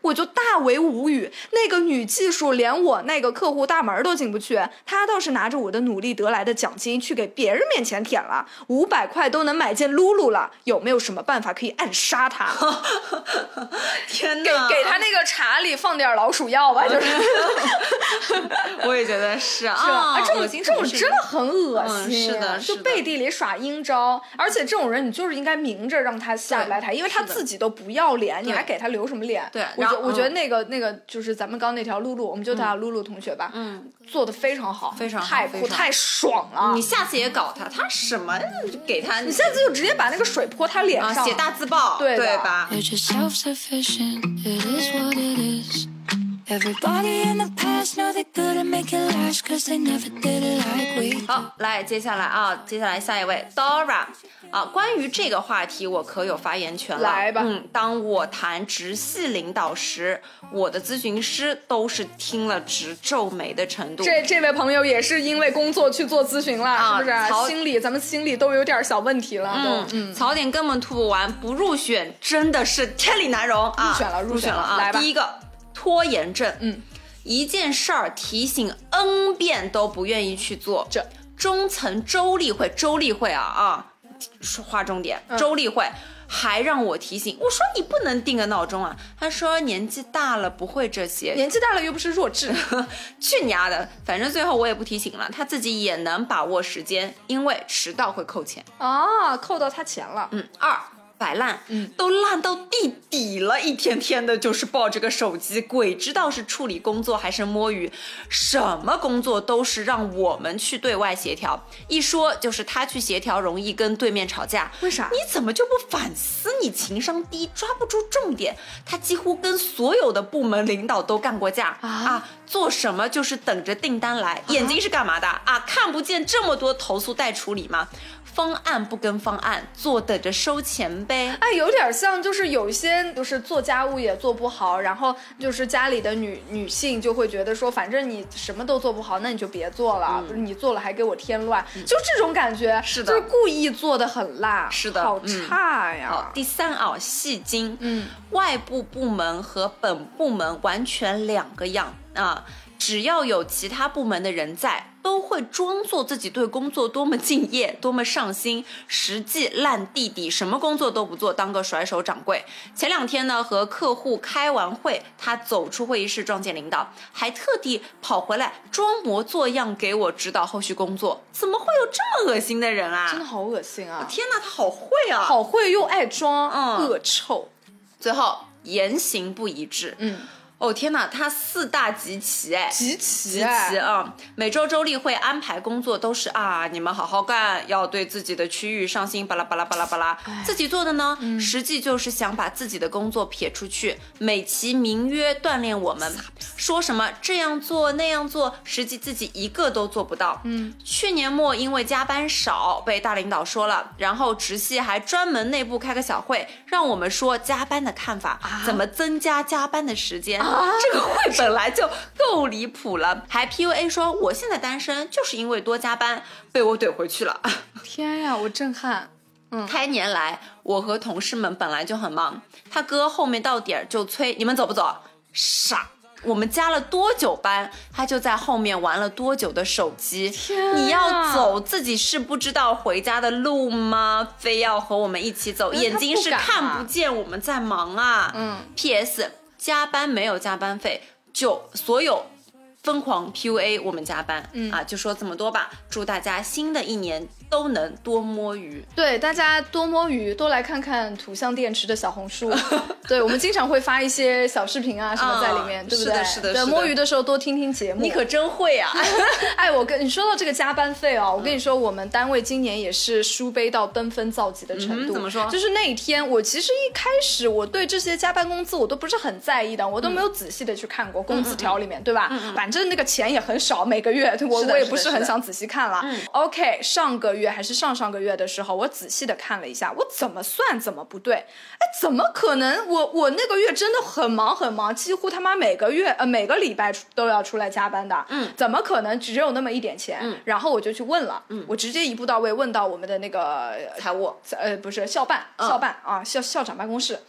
我就大为无语。那个女技术连我那个客户大门都进不去，她倒是拿着我的努力得来的奖金去给别人面前舔了，五百块都能买件露露了，有没有什么办法可以暗杀她？ 天给哪， 给她那个茶里放点老鼠药吧，就是。 我也觉得是啊， 啊，这种恶心这种是真的很恶嗯心， 是的是的就背地里耍阴招，而且这种人你就是应该明着让他下不来台，因为他是的自己都不要脸，你对还给他留什么脸？ 对然后我觉我觉得嗯那个那个就是咱们刚那条露露，我们就叫她露露同学吧， 嗯， 做的非常好， 非常好太非常酷太爽了。 你下次也搞他，他什么就给他， 你下次就直接把那个水泼他脸啊上， 写大字报， 对的对吧？ We're just self-sufficient, it is what it is. Everybody in the past know they couldn't make it last cause they never did it like we do. 好，来，接下来啊，接下来下一位 Dora 啊，关于这个话题我可有发言权了。 来吧嗯，当我谈直系领导时，我的咨询师都是听了直皱眉的程度。 这这位朋友也是因为工作去做咨询了， 啊是不是？ 曹心理咱们心里都有点小问题了，都。 嗯，槽点根本吐不完，不入选真的是天理难容啊！ 入选了入选了入选啊！ 来吧第一个拖延症， 嗯， 一件事儿提醒 N 遍都不愿意去做， 这中层周例会，周例会啊啊，划重点， 嗯周例会。还让我提醒，我说你不能定个闹钟啊。他说年纪大了不会这些， 年纪大了又不是弱智。 去你丫的！反正最后我也不提醒了，他自己也能把握时间，因为迟到会扣钱。 啊，扣到他钱了。 嗯，二摆烂， 嗯， 都烂到地底了，一天天的就是抱着个手机，鬼知道是处理工作还是摸鱼，什么工作都是让我们去对外协调，一说就是他去协调容易跟对面吵架， 为啥你怎么就不反思？你情商低，抓不住重点。他几乎跟所有的部门领导都干过架啊啊，做什么就是等着订单来，眼睛是干嘛的啊？看不见这么多投诉待处理吗？方案不跟方案，做等着收钱呗。 哎，有点像，就是有一些就是做家务也做不好，然后就是家里的女女性就会觉得说，反正你什么都做不好，那你就别做了，不是你做了还给我添乱，就这种感觉， 是的就是故意做的很烂， 是的好嗯差呀。 好，第三啊，戏精， 嗯， 外部部门和本部门完全两个样啊。只要有其他部门的人在，都会装作自己对工作多么敬业、多么上心，实际烂弟弟，什么工作都不做，当个甩手掌柜。前两天呢，和客户开完会，他走出会议室撞见领导，还特地跑回来装模作样给我指导后续工作。怎么会有这么恶心的人啊？ 真的好恶心啊！ 天哪，他好会啊！ 好会又爱装， 嗯恶臭。 最后言行不一致， 嗯。 哦天哪，他四大集齐哎， 集齐集齐啊！每周周例会安排工作都是啊，你们好好干，要对自己的区域上心，巴拉巴拉巴拉巴拉。自己做的呢，嗯、实际就是想把自己的工作撇出去，美其名曰锻炼我们，说什么这样做那样做，实际自己一个都做不到。嗯，去年末因为加班少被大领导说了，然后直系还专门内部开个小会，让我们说加班的看法，啊、怎么增加加班的时间。啊、这个会本来就够离谱了，还 P U A 说我现在单身就是因为多加班，被我怼回去了。 天呀，我震撼！ 嗯，开年来我和同事们本来就很忙，他哥后面到点就催你们走不走，傻。我们加了多久班，他就在后面玩了多久的手机。你要走，自己是不知道回家的路吗？非要和我们一起走，眼睛是看不见我们在忙啊。嗯 ，P S 加班没有加班费，就所有疯狂 P U A 我们加班。嗯啊，就说这么多吧。祝大家新的一年都能多摸鱼。 对，大家多摸鱼，多来看看土象电池的小红书。对，我们经常会发一些小视频啊什么在里面， 嗯、 对不对？ 是的，是的。 对，摸鱼的时候多听听节目。 你可真会啊！ 哎，我跟你说到这个加班费哦，我跟你说，我们单位今年也是书杯到登峰造极的程度。 嗯、怎么说？ 就是那一天，我其实一开始我对这些加班工资我都不是很在意的，我都没有仔细的去看过工资条里面，嗯、对吧？嗯、反正那个钱也很少，每个月我我也不是很想仔细看了。嗯、OK， 上个月还是上上个月的时候，我仔细的看了一下，我怎么算怎么不对。哎，怎么可能？我我那个月真的很忙很忙，几乎他妈每个月呃每个礼拜都要出来加班的。嗯，怎么可能只有那么一点钱？嗯，然后我就去问了，嗯，我直接一步到位问到我们的那个财务， 呃不是校办、嗯、校办啊校校长办公室，嗯。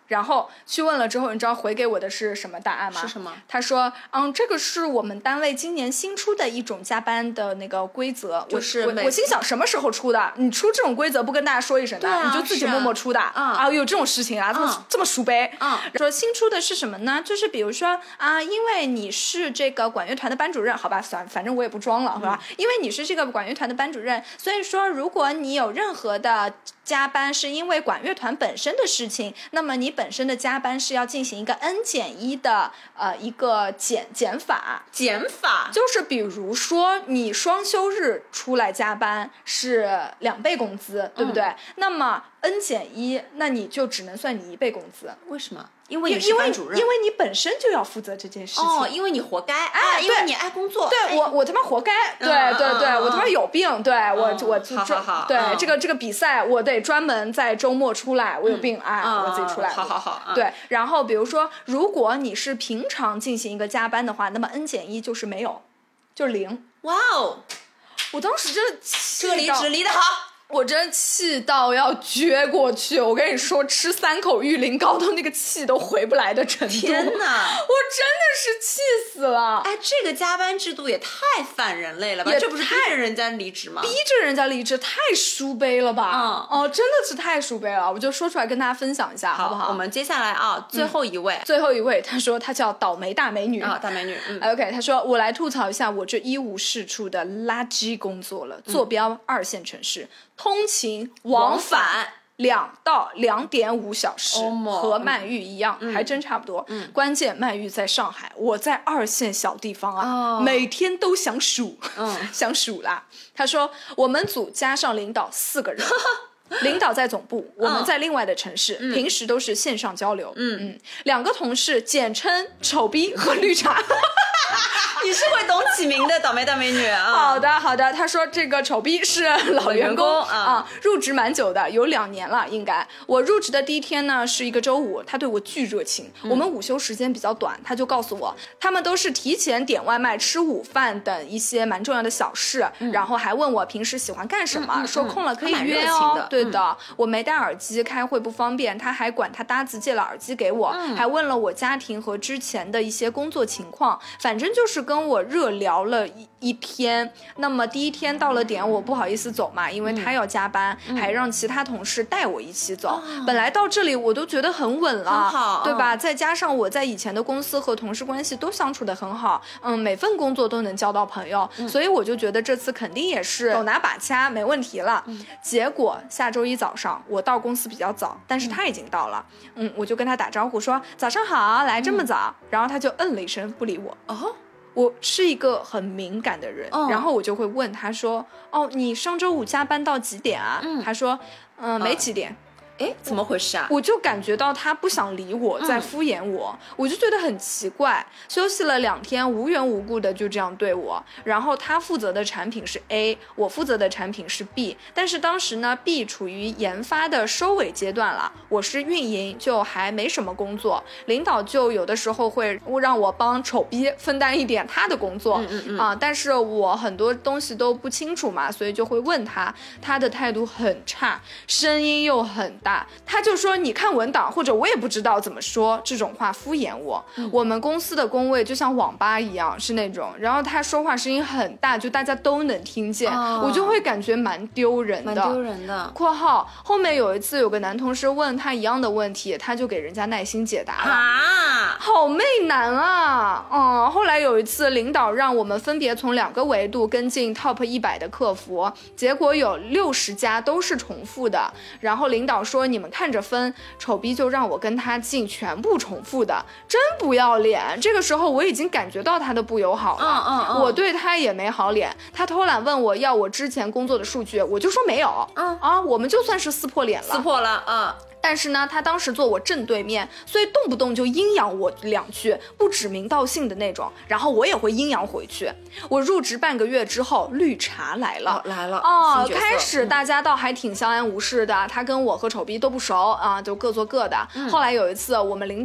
然后去问了之后，你知道回给我的是什么答案吗？ 是什么？ 他说，嗯，这个是我们单位今年新出的一种加班的那个规则。 就是我我我心想什么时候出的？你出这种规则不跟大家说一声的， 啊、 你就自己默默出的啊？ 啊，有这种事情啊？这么、 嗯、 这么鼠辈？ 嗯， 说新出的是什么呢？就是比如说啊，因为你是这个管乐团的班主任，好吧，算反正我也不装了，是吧？因为你是这个管乐团的班主任，所以说如果你有任何的加班是因为管乐团本身的事情，那么你本身的加班是要进行一个 n 减一的呃一个减减法。 减法就是比如说你双休日出来加班是两倍工资，对不对？嗯、那么 n 减一，那你就只能算你一倍工资。 为什么？因为你是班主任， 因为你本身就要负责这件事情。 哦，因为你活该，哎，因为你爱工作。 对、 哎、 我，我他妈活该。对、嗯、对对、嗯，我他妈有病。对、嗯、我，我就好好好。 对、 嗯、 这个这个比赛，我得专门在周末出来。我有病， 嗯、 哎、嗯，我自己出来。 好好好。嗯、 对，然后比如说，如果你是平常进行一个加班的话，那么 n 减一就是没有，就是零。 哇哦！ 我当时真的这离职离得好。 我真气到要撅过去，我跟你说，吃三口玉林糕都那个气都回不来的程度。 天哪，我真的是气死了！ 哎，这个加班制度也太反人类了吧？这不是逼着人家离职吗？ 逼着人家离职，太输杯了吧？ 嗯， 哦，真的是太输杯了，我就说出来跟大家分享一下， 好不好？ 我们接下来啊，最后一位， 嗯、最后一位，他说他叫倒霉大美女啊，大美女。嗯 ，OK， 他说我来吐槽一下我这一无是处的垃圾工作了，坐标二线城市。嗯通勤往返两到两点五小时，和曼玉一样， 嗯、 还真差不多。 嗯， 关键曼玉在上海，我在二线小地方啊， 哦、 每天都想数， 嗯， 想数啦。他说我们组加上领导四个人。领导在总部，我们在另外的城市， 嗯、 平时都是线上交流。 嗯嗯，两个同事简称丑逼和绿茶。 你是会懂起名的倒霉大美女啊！ 好的好的，他说这个丑逼是老员工, 工啊, 啊，入职蛮久的，有两年了应该。我入职的第一天呢是一个周五，他对我巨热情、嗯。我们午休时间比较短，他就告诉我，他们都是提前点外卖、吃午饭等一些蛮重要的小事，嗯、然后还问我平时喜欢干什么，嗯嗯、说空了可以约哦。 的对的、嗯，我没戴耳机，开会不方便，他还管他搭子借了耳机给我， 嗯、 还问了我家庭和之前的一些工作情况，反正就是跟我热聊。聊了一一天，那么第一天到了点，我不好意思走嘛，因为他要加班，嗯、还让其他同事带我一起走。嗯、本来到这里我都觉得很稳了， 很好， 对吧？嗯、再加上我在以前的公司和同事关系都相处得很好，嗯，每份工作都能交到朋友，嗯、所以我就觉得这次肯定也是手拿把掐，没问题了。嗯、结果下周一早上我到公司比较早，但是他已经到了，嗯，嗯我就跟他打招呼说早上好，来这么早，嗯、然后他就嗯了一声不理我。 哦。 我是一个很敏感的人， 哦、 然后我就会问他说：“哦，你上周五加班到几点啊？”嗯、他说：“嗯、呃，没几点。” 哎，怎么回事啊？ 我就感觉到他不想理我，在敷衍我，嗯、我就觉得很奇怪。休息了两天，无缘无故的就这样对我。然后他负责的产品是 A， 我负责的产品是 B。但是当时呢 ，B 处于研发的收尾阶段了，我是运营，就还没什么工作。领导就有的时候会让我帮丑逼分担一点他的工作， 嗯嗯嗯啊，但是我很多东西都不清楚嘛，所以就会问他，他的态度很差，声音又很大。他就说你看文档，或者我也不知道怎么说这种话敷衍我、嗯、我们公司的工位就像网吧一样是那种，然后他说话声音很大，就大家都能听见、哦、我就会感觉蛮丢人的， 蛮丢人的。 括号后面有一次有个男同事问他一样的问题，他就给人家耐心解答了啊， 好媚男啊。嗯，后来有一次领导让我们分别从两个维度跟进 top 一百的客服，结果有六十家都是重复的，然后领导说你们看着分，丑逼就让我跟他进全部重复的，真不要脸。这个时候我已经感觉到他的不友好了， 嗯嗯嗯， 我对他也没好脸。他偷懒问我要我之前工作的数据，我就说没有， 嗯啊，我们就算是撕破脸了， 撕破了，嗯。 但是呢，他当时坐我正对面，所以动不动就阴阳我两句，不指名道姓的那种，然后我也会阴阳回去。我入职半个月之后，绿茶来了， 哦、来了哦，开始大家倒还挺相安无事的，嗯、他跟我和丑逼都不熟啊，就各做各的。嗯、后来有一次，我们领导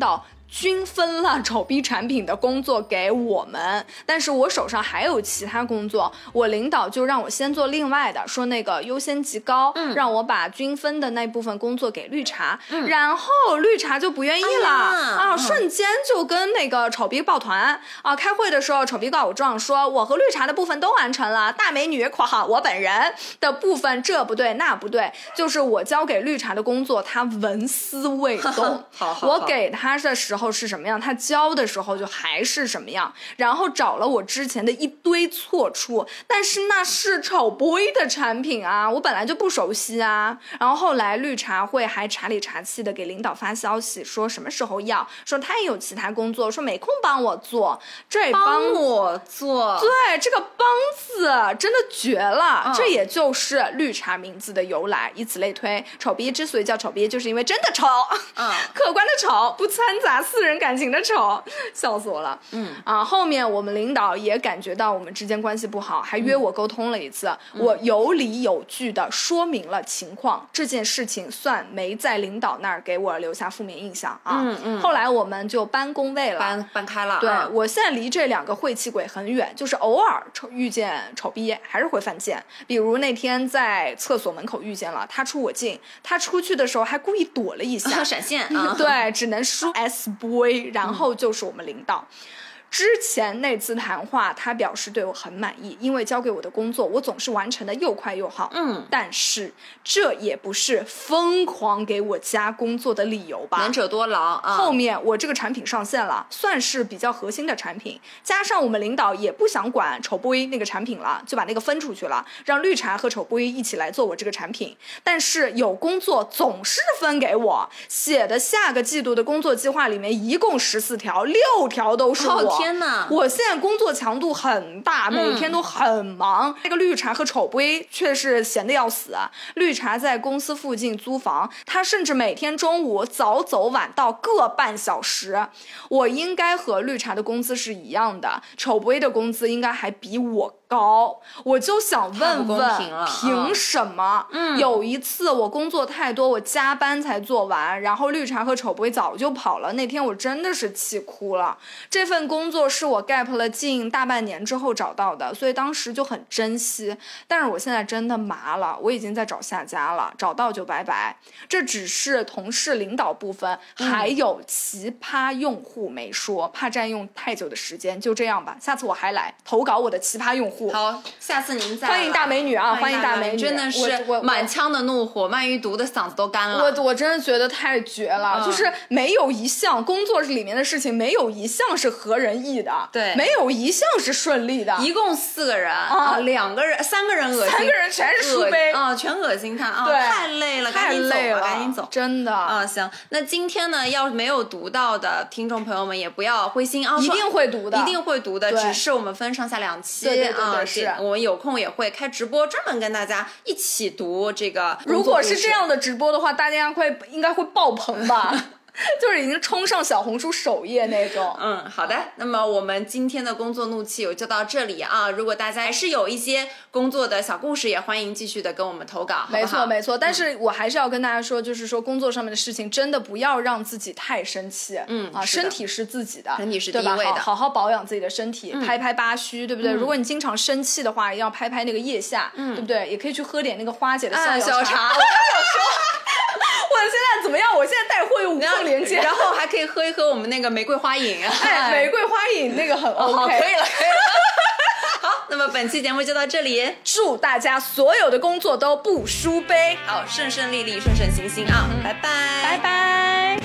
均分了丑逼产品的工作给我们，但是我手上还有其他工作，我领导就让我先做另外的，说那个优先级高，嗯、让我把均分的那部分工作给绿茶，嗯、然后绿茶就不愿意了、哎、啊，嗯、瞬间就跟那个丑逼抱团啊！开会的时候，丑逼告我状说，我和绿茶的部分都完成了，大美女（括号我本人）的部分这不对那不对，就是我交给绿茶的工作，他纹丝未动。 好好好， 我给他的时候是什么样，他交的时候就还是什么样，然后找了我之前的一堆错处，但是那是丑 boy 的产品啊，我本来就不熟悉啊。然后后来绿茶会还查理查气的给领导发消息，说什么时候要，说他也有其他工作，说没空帮我做，这帮, 帮我做， 对，这个帮字真的绝了、嗯、这也就是绿茶名字的由来，以此类推，丑逼之所以叫丑逼，就是因为真的丑，嗯，客观的丑，不掺杂私人感情的丑，笑死我了。嗯啊，后面我们领导也感觉到我们之间关系不好，还约我沟通了一次、嗯、我有理有据的说明了情况，这件事情算没在领导那儿给我留下负面印象啊。嗯嗯，后来我们就搬工位了， 搬搬开了。 对、 嗯、 我现在离这两个晦气鬼很远，就是偶尔丑遇见丑逼还是会犯贱，比如那天在厕所门口遇见了，他出我进，他出去的时候还故意躲了一下， 闪现啊。 对，只能输 S boy， 然后就是我们领导。嗯，之前那次谈话他表示对我很满意，因为交给我的工作我总是完成的又快又好。嗯，但是这也不是疯狂给我加工作的理由吧， 能者多劳啊。 后面我这个产品上线了，算是比较核心的产品，加上我们领导也不想管丑 boy 那个产品了，就把那个分出去了，让绿茶和丑 boy 一起来做我这个产品。但是有工作总是分给我，写的下个季度的工作计划里面一共十四条，六条都是我。 哦天哪！ 我现在工作强度很大，每天都很忙。嗯、那个绿茶和丑 boy 却是闲得要死。绿茶在公司附近租房，他甚至每天中午早走晚到各半小时。我应该和绿茶的工资是一样的，丑 boy 的工资应该还比我高，我就想问问，凭什么？嗯，有一次我工作太多，我加班才做完，然后绿茶和丑 boy 早就跑了。那天我真的是气哭了。这份工作是我 gap 了近大半年之后找到的，所以当时就很珍惜。但是我现在真的麻了，我已经在找下家了，找到就拜拜。这只是同事领导部分，还有奇葩用户没说，怕占用太久的时间，就这样吧。下次我还来投稿我的奇葩用户。 好，下次您再欢迎大美女啊！欢迎大美女， 真的是满腔的怒火，鳗鱼毒的嗓子都干了。 我我真的觉得太绝了、嗯，就是没有一项工作里面的事情，没有一项是合人意的， 对， 没有一项是顺利的。 一共四个人啊，两个人，三个人恶心， 三个人全是书杯啊，全恶心他啊， 对， 太累了， 太累了， 赶紧走， 真的啊。行，那今天呢，要是没有读到的听众朋友们也不要灰心啊， 一定会读的， 一定会读的，只是我们分上下两期， 对对对对， 啊， 是我们有空也会开直播，专门跟大家一起读这个。 如果是这样的直播的话，大家会应该会爆棚吧？就是已经冲上小红书首页那种。 嗯，好的。那么我们今天的工作怒气就到这里啊。如果大家还是有一些工作的小故事，也欢迎继续的跟我们投稿。 没错， 好好没错。但是我还是要跟大家说，就是说工作上面的事情，真的不要让自己太生气。嗯啊，身体是自己的， 身体是第一位的， 好好好保养自己的身体，嗯、拍拍八虚，对不对、嗯？如果你经常生气的话，要拍拍那个腋下，嗯、对不对？也可以去喝点那个花姐的逍遥茶。 啊、 我刚想说。我现在怎么样？我现在带货有无缝连接， 然后还可以喝一喝我们那个玫瑰花饮。 哎，玫瑰花饮那个很 OK，、 哦、可以了，可以了。好，那么本期节目就到这里， 祝大家所有的工作都不输杯， 好，顺顺利利，顺顺心心啊！嗯、拜拜， 拜拜。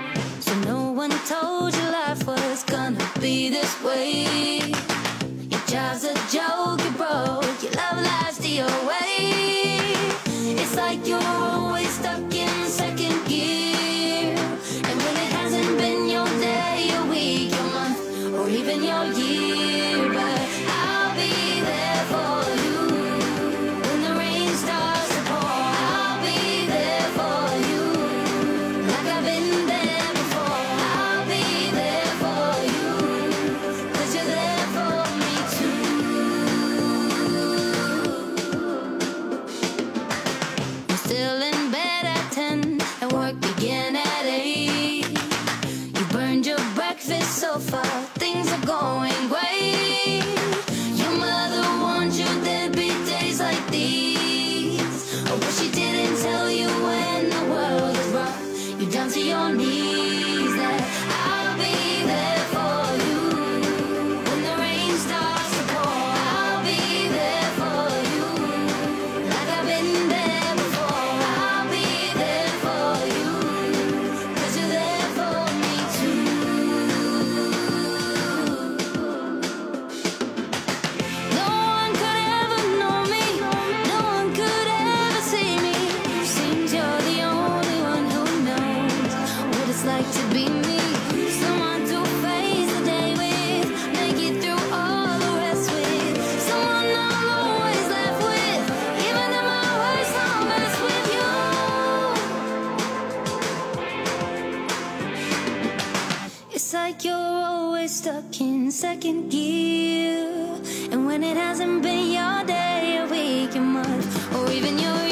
So no one told you life was gonna be this way. Your job's a joke, you broke. Your love life's the away. It's like you're always stuck in second gear. And when it hasn't been your day, your week, your month, or even your year, but I'll be there for you. When the rain starts to pour, I'll be there for you. Like I've been there before, I'll be there for you. 'Cause you're there for me too. You're still in bed at ten, and work began at eight. You burned your so far, things are going great. Your mother warned you there'd be days like these. Oh, but she didn't tell you when the world is rough, you're down to your knees, that I'll be there for you. When the rain starts to pour, I'll be there for you. Like I've been there before, I'll be there for you. 'Cause you're there for me too. No one could ever know me, no one could ever see me. Seems you're the only one who knows what it's like to be me. Someone to face the day with, make it through all the rest with. Someone I'm always left with, even in my worst moments with you. It's like you're always stuck in second gear, and when it hasn't been your day, your week, your month, or even your